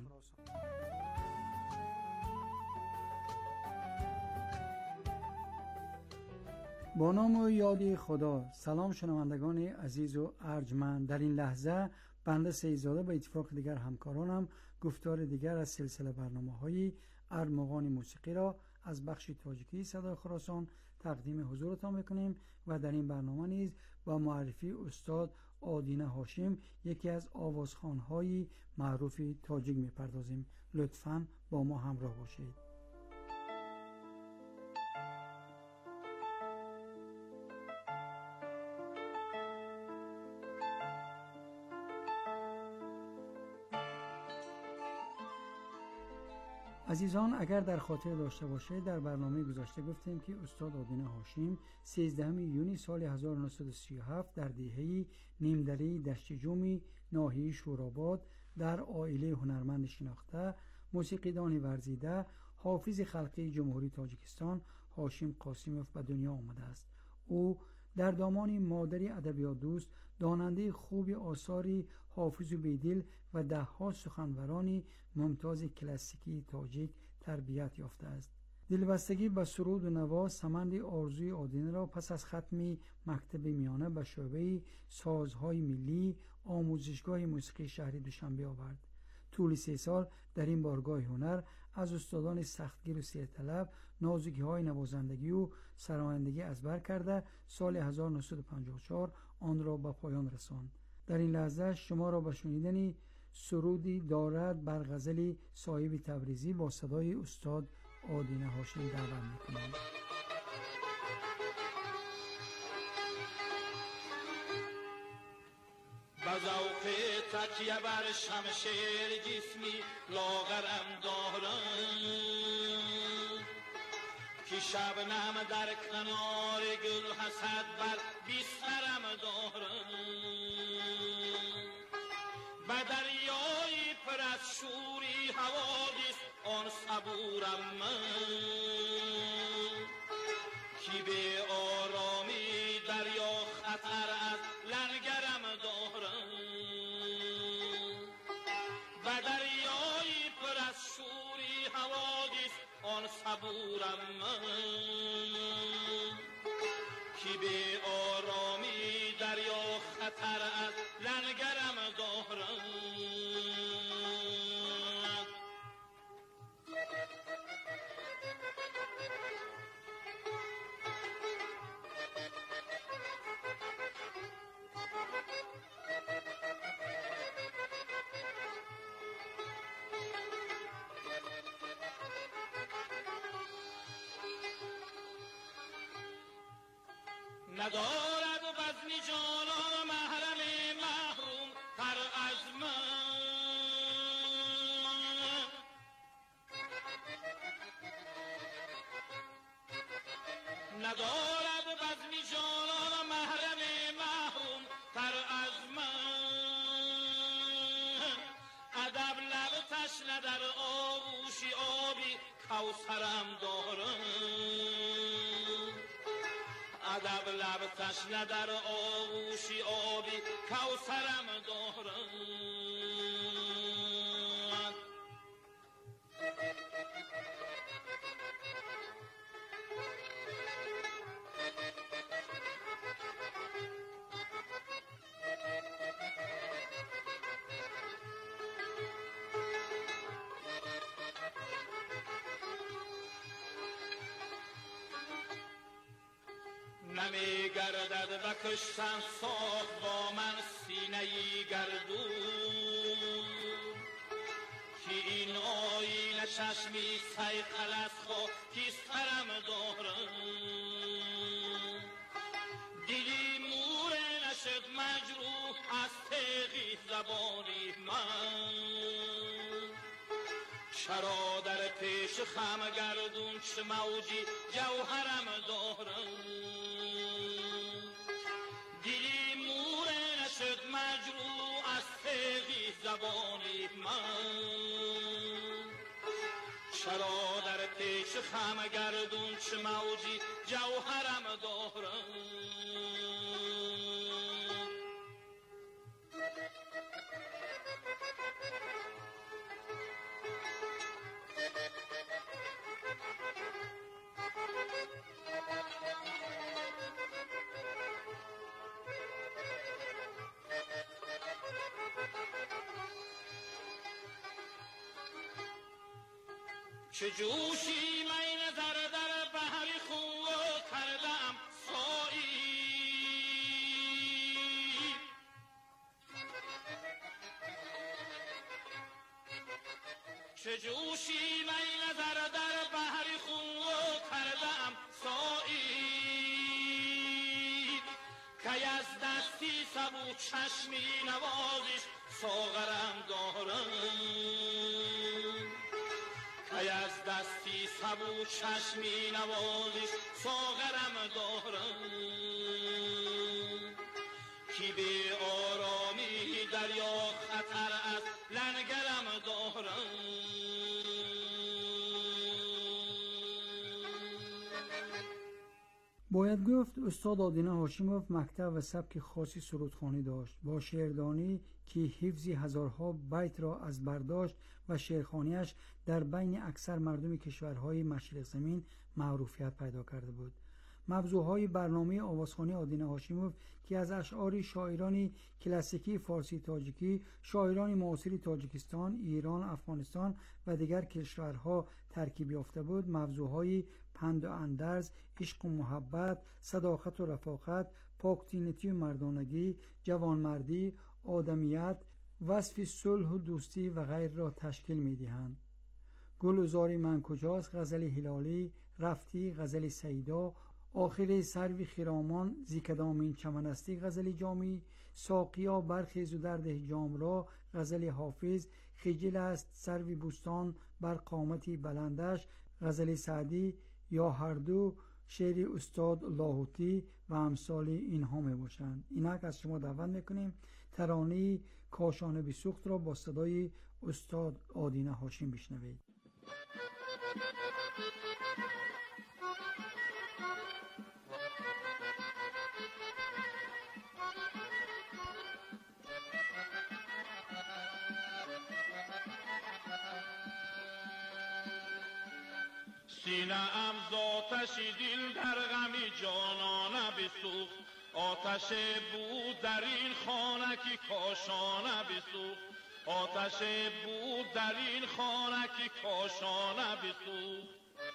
با نام و یاد خدا. سلام شنوندگان عزیز و ارجمند. در این لحظه بنده سیدزاده با اتفاق دیگر همکارانم گفتار دیگر از سلسله برنامه‌های ارمغان موسیقی را از بخش تاجیکی صدای خراسان تقدیم حضورتان میکنیم و در این برنامه نیز با معرفی استاد آدینه هاشم یکی از آوازخوان‌های معروف تاجیک میپردازیم. لطفاً با ما همراه باشید. عزیزان اگر در خاطر داشته باشه در برنامه گذشته گفتیم که استاد آدینه هاشم 13 یونی سال 1937 در دهه نیمدره دشت جومی ناحیه شوراباد در عائله هنرمند شناخته، موسیقیدان ورزیده، حافظ خلقی جمهوری تاجیکستان هاشم قاسیموف به دنیا آمده است. او در دامان مادری ادبیات دوست، داننده خوب آثار حافظ و بیدل و دهها سخنوران ممتاز کلاسیکی تاجیک تربیت یافته است. دلبستگی به سرود و نوا سمند آرزوی آدینه را پس از ختم مکتب میانه به شعبه سازهای ملی آموزشگاه موسیقی شهری دوشنبه آورد. طول 3 سال در این بارگاه هنر از استادان سختگیر و سیرطلب نازکی‌های نوازندگی و سرآیندگی ازبر کرده سال 1954 آن را به پایان رساند. در این لحظه شما را به شنیدن سرودی دارد بر غزل صاحب تبریزی با صدای استاد آدینه هاشمی دعوت می‌کنم. بذوق تکیه بر شمشیر جسمی لاغرم دارم که شبنم در کنار گل حسد بر بسترم دارم به دریای پر از شوری حوادث آن صبورم من که به آرامی دریا خطر از لنگرم دارم به دریای پر از شوری حوادث آن صبورم من که به آرامی دریا خطر از لنگرم دارم ندارد وزن جانان محرم محروم تر از من ندارد وزن جانان محرم محروم تر از من ادب لب تشنه در آغوش آبی کوثرم دارم ادب لب تشنه در آغوش آبی کوثرم دارم نمی گردد و کشتن ساخت با من سینه‌ای گردون که این آینه چشمی سیقل از خاکسترم دارم دلی مور نشد مجروح از تیغی زبانی من چرا در پیش خم گردون چه موجی جوهرم دارم دلی مور نشد مجروح از تیغی زبانی من چرا در پیش خم گردون چه موجی جوهرم دارم چه جوشی می نظر در بحر خون کردم سایی چه جوشی می نظر در بحر خون کردم سایی که از دستی سبو چشمی نوازش ساغرم دارم از دستی سبو چشمی نوازش ساغرم دارم که به آرامی دریا خطر از باید گفت استاد آدینه هاشموف مکتب و سبک خاصی سرودخوانی داشت، با شعردانی که حفظی هزارها بیت را از برداشت و شعرخوانیش در بین اکثر مردم کشورهای مشرق زمین معروفیت پیدا کرده بود. موضوعهای برنامه آوازخوانی آدینه هاشموف که از اشعار شاعران کلاسیکی فارسی تاجیکی، شاعران معاصر تاجیکستان، ایران، افغانستان و دیگر کشورها ترکیب یافته بود، موضوعهای پند و اندرز، عشق و محبت، صداقت و رفاقت، پاکطینتی و مردانگی، جوانمردی، آدمیت، وصف صلح و دوستی و غیر را تشکیل می‌دهند. گل و زار من کجاست، غزل هلالی، رفتی، غزل سیدا، آخر سروی خرامان، زی کدامین چمنستی، غزل جامی، ساقیا برخیز و درده جام را، غزل حافظ، خجل است سروی بوستان بر قامتی بلندش، غزل سعدی، یا هر دو شعر استاد لاهوتی و امثال اینها می باشند. اینک از شما دعوت میکنیم ترانه کاشانه بیسوخت را با صدای استاد آدینه هاشم بشنوید. سینه‌ام ز آتش دل در غم جانانه بسوخت، آتش بود در این خانه که کاشانه بسوخت، آتش بود در این خانه که کاشانه بسوخت.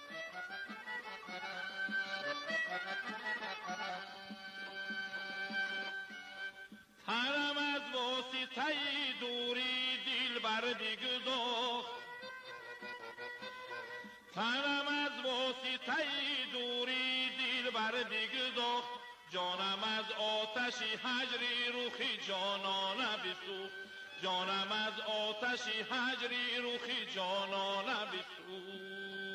تنم از واسطه دوری دل بر بگداخت، تنم از واسطه دوری دل بر بگداخت، جانم از آتش هجری روخی جانانه بسوخت، جانم از آتش هجری روخی جانانه بسوخت.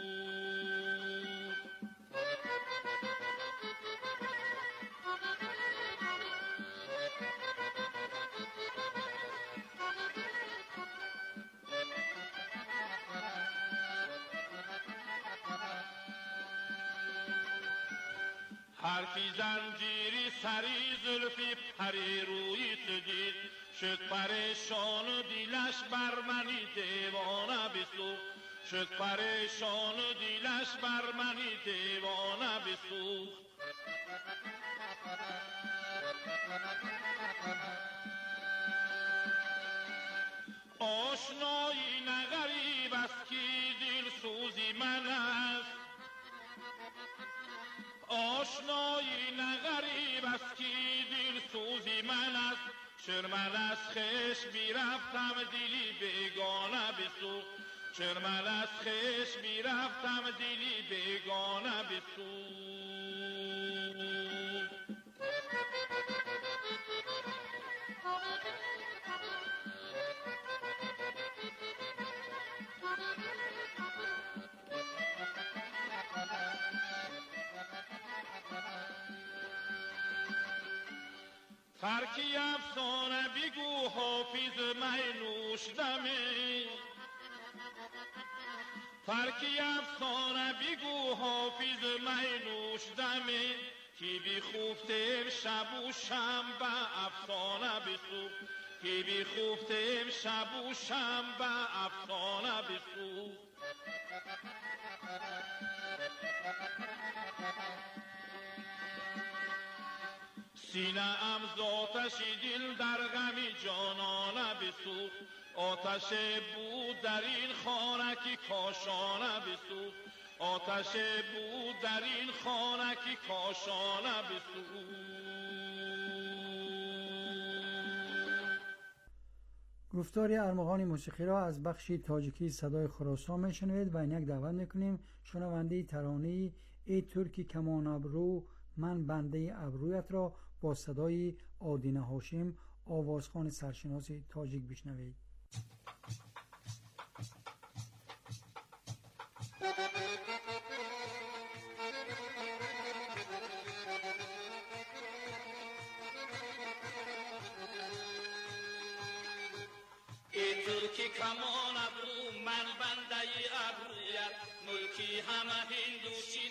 هر کی زنجیری سری زلفی پری روی دید، شد پریشان و دیلش بر منی دیوانه بسوخت، شد پریشان و دیلش بر منی دیوانه بسوخت. آشنایی نه غریب است که دل سوزی من است، آشنایی نه غریب است که دل سوزی من است، چر من از خشم بیرفتم دلی بیگانه بسوخت، چر من از خشم بیرفتم دلی بیگانه بسوخت. ترکی افسانه بگو حافظ مینوش دمی، ترکی افسانه بگو حافظ مینوش دمی، که بی خوفتیم شب و شنبه افسانه بسوخت، که بی خوفتیم شب و شنبه افسانه بسوخت. سینه‌ام ز آتش دل در غم جانانه بسوخت، آتش بود در این خانه که کاشانه بسوخت، آتش بود در این خانه که کاشانه بسوخت. گفتار ارمغان موسیقی را از بخش تاجیکی صدای خراسان میشنوید و اینک دعوت میکنیم شنونده ترانه ای ترکی کمان ابرو من بنده ابرویت را با صدای آدینه هاشم آوازخوان سرشناس تاجیک بشنوید. ای ترکی کمان ابرو من بنده ابرویت، ملکی همه هندوشین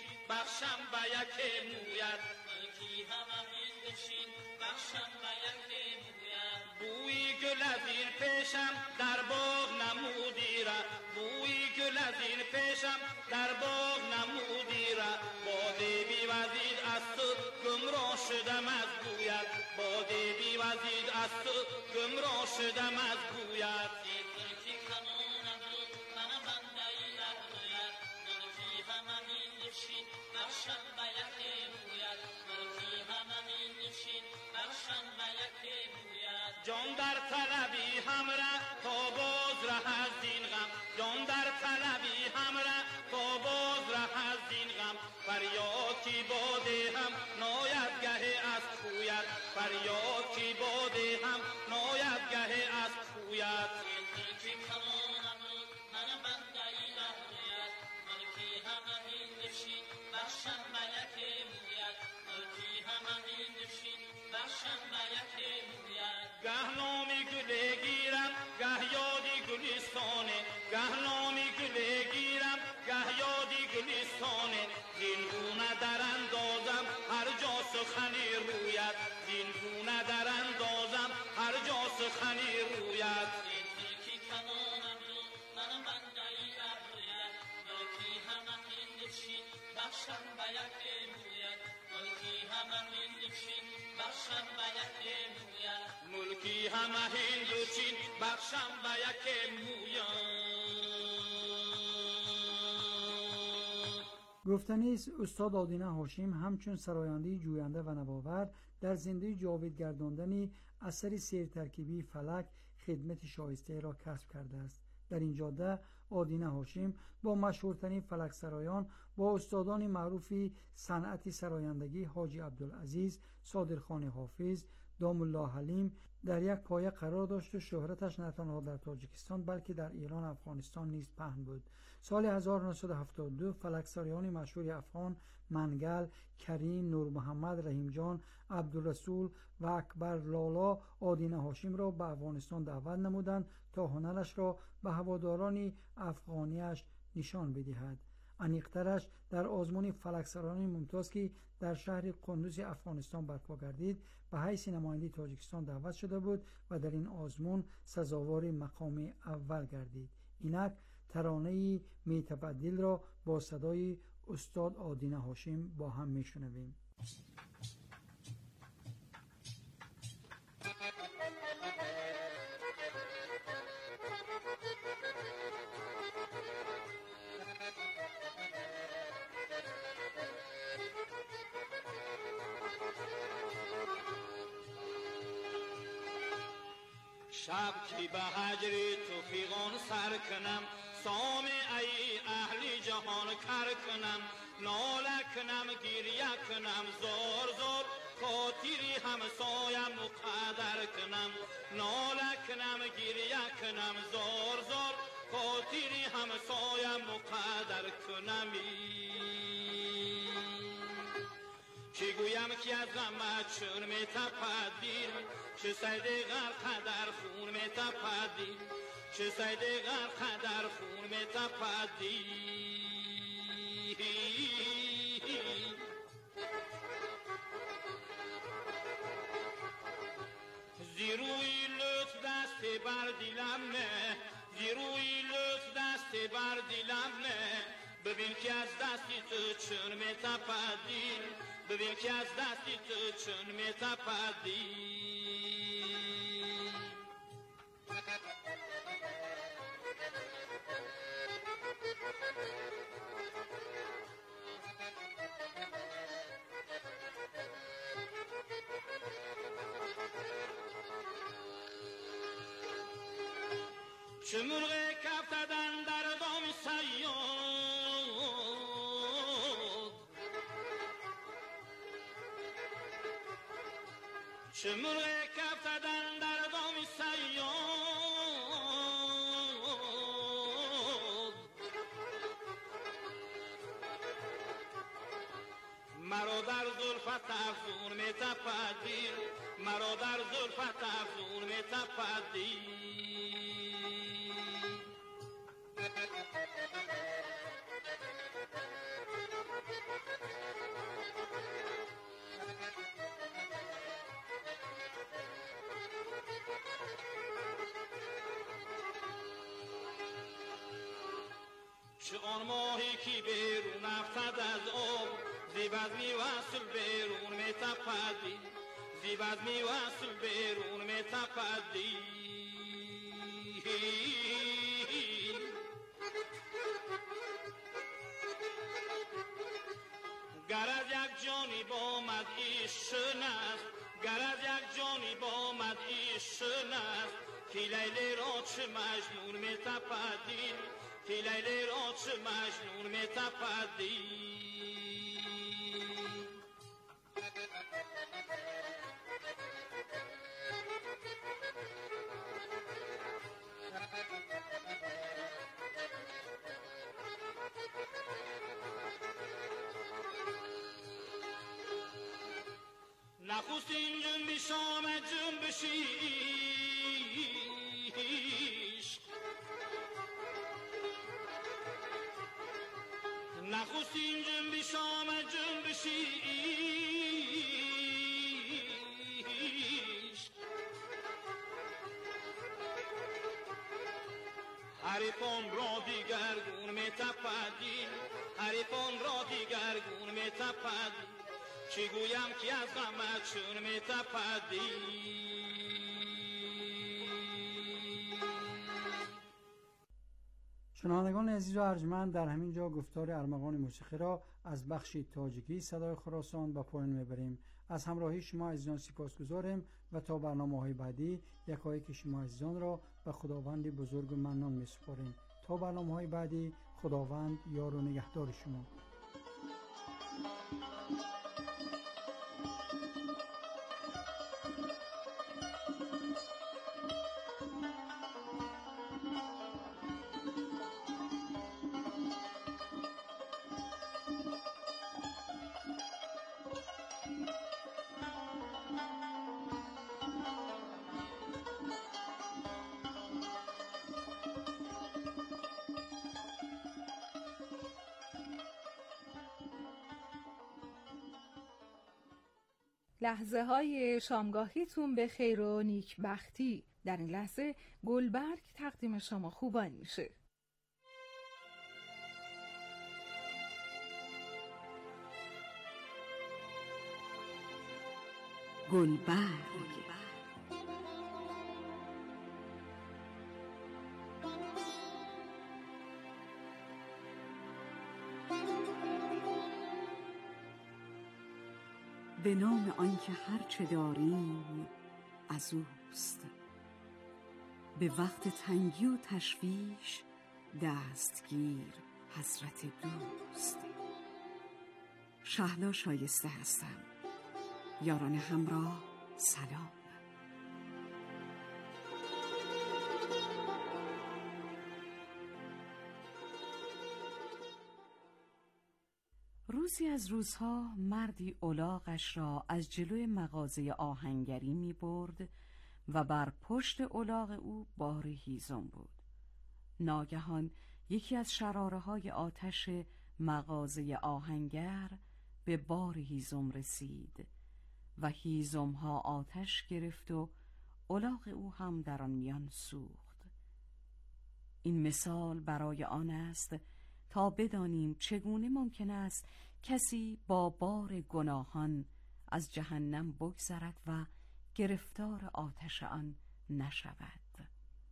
بخشم به یک مویت ملکی همه هندشین بخشم به یک مویت بوی گل از این پیشم در باغ نمودی را بوی گل از این پیشم در باغ نمودی را باده بی وزید از تو گمراه شدم از بویت باده بی وزید از تو گمراه شدم از بویت ملکی کمانم بود من بنده ای در بویت ملکی همه هندشین بخشم به یک مویت ملکی همه هندشین بخشم به یک مویت جان در طلبی همره تا باز ره از دین غم جان در طلبی همره تا باز ره از دین غم فریاد کی باده هم ناید گه از کویت فریاد کی باده هم ناید گه از کویت ملکی کمانم بود من بنده ای در بویت ملکی همه هندشین بخشم به یک مویت ملکی همه هندشین بخشم به یک مویت گه نامی گله گیرم گه یادی گلستانه گه نامی گله گیرم گه یادی گلستانه زین گونه در اندازم هر جا سخنی رویت زین گونه در اندازم هر جا سخنی رویت ملکی کمانم بود من بنده ای در رویت ملکی همه هندشین بخشم به یک مویت ملکی همه هندشین بخشم به یک مویت ملکی همه هندشین بخشم به یک مویت گفتنی است استاد آدینه هاشم همچون سراینده جوینده و نوآور در زنده جاوید گرداندن اثری سیر ترکیبی فلک خدمت شایسته را کسب کرده است. در این جاده آدینه هاشم با مشهورترین فلک سرایان با استادان معروفی صنعت سرایندگی حاجی عبدالعزیز، صادرخان حافظ، دام الله حلیم در یک پایه قرار داشت و شهرتش نه تنها در تاجیکستان بلکه در ایران و افغانستان نیز پهن بود. سال 1972 فلکسرایان مشهور افغان منگل، کریم، نور محمد، رحیم جان، عبدالرسول و اکبر لالا آدینه هاشم را به افغانستان دعوت نمودند تا هنرش را به هواداران افغانیش نشان بدهد. انیقترش در آزمون فلکسرایان ممتاز که در شهر قندوز افغانستان برپا گردید به حیث نماینده تاجیکستان دعوت شده بود و در این آزمون سزاوار مقام اول گردید. اینک ترانه میتبدل را با صدای استاد آدینه هاشم با هم میشنویم. شب کی به هجر توفیقان سر کنم سام ای اهل جهان کر کنم ناله کنم گریه کنم زار زار خاطری همسایم مقدر کنم ناله کنم گریه کنم زار زار خاطری همسایم مقدر کنم چی گویم که از غمت چون می تپد دیر چه سیده غرق در خون می تپد دیر چه سیده غرق در خون می تپد دیر زیروی لطف دست بر دلم نه زیروی لطف دست بر دلم نه ببین که از دستی تو چون می تپد دیر ببین که از دستی تو چون می تپد دیر چه مرغ کفتدن در دام صیاد چه مرغ کفتدن در دام صیاد مرا در زلفت افزون می تپد دیر مرا در زلفت افزون می تپد دیر چه آن ماهی که بیرون افتد از آب زیب از میوصل بیرون میتپدی زیب از میوصل بیرون میتپدی گر از یک جانی بامد عشق است گر از یک جانی بامد عشق است که لیلی را چه مجنون میتپدی که لیلی را چه مجنون میتپدی نخستین جنبش آمد جنبشی نخستین جنبش آمد جنبشی حریفان را دیگرگون میتپدی حریفان را دیگرگون میتپدی چی گویم که از غمت چون میتپدی شنوندگان عزیز و ارجمند، در همین جا گفتار ارمغان موسیقی را از بخش تاجیکی صدای خراسان به پایان میبریم. از همراهی شما عزیزان سپاسگزاریم و تا برنامه‌های بعدی یکایک شما عزیزان را به خداوند بزرگ و منان میسپاریم. تا برنامه‌های بعدی، خداوند یار و نگهدار شما. لحظه های شامگاهیتون به خیر و نیکبختی. در این لحظه گلبرگ تقدیم شما خوبان میشه. گلبرگ به نام آنکه هرچه داریم از اوست، به وقت تنگی و تشویش دستگیر حضرت دوست. شهلا شایسته هستم. یاران همراه سلام. روزی از روزها مردی الاغش را از جلوی مغازه آهنگری می برد و بر پشت الاغ او بار هیزم بود. ناگهان یکی از شراره های آتش مغازه آهنگر به بار هیزم رسید و هیزم ها آتش گرفت و الاغ او هم در آن میان سوخت. این مثال برای آن است تا بدانیم چگونه ممکن است کسی با بار گناهان از جهنم بگذرد و گرفتار آتش آن نشود.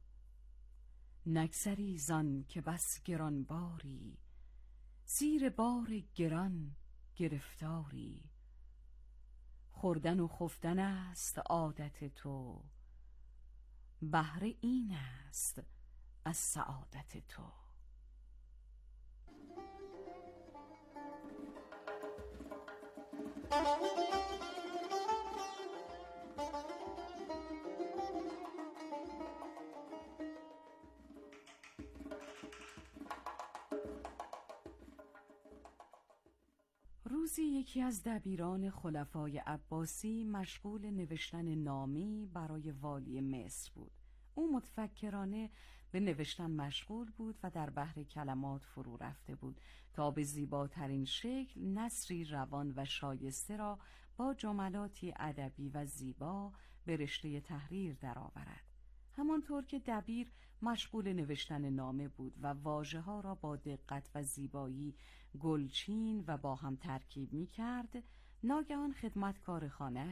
نگذری زان که بس گران باری، زیر بار گران گرفتاری. خوردن و خفتن است عادت تو، بهره این است از سعادت تو. روزی یکی از دبیران خلفای عباسی مشغول نوشتن نامه‌ای برای والی مصر بود. او متفکرانه به نوشتن مشغول بود و در بحر کلمات فرو رفته بود تا به زیباترین شکل نثری روان و شایسته را با جملاتی ادبی و زیبا به رشته تحریر درآورد. همانطور که دبیر مشغول نوشتن نامه بود و واژه‌ها را با دقت و زیبایی گلچین و با هم ترکیب می کرد، ناگهان خدمتکار خانه‌اش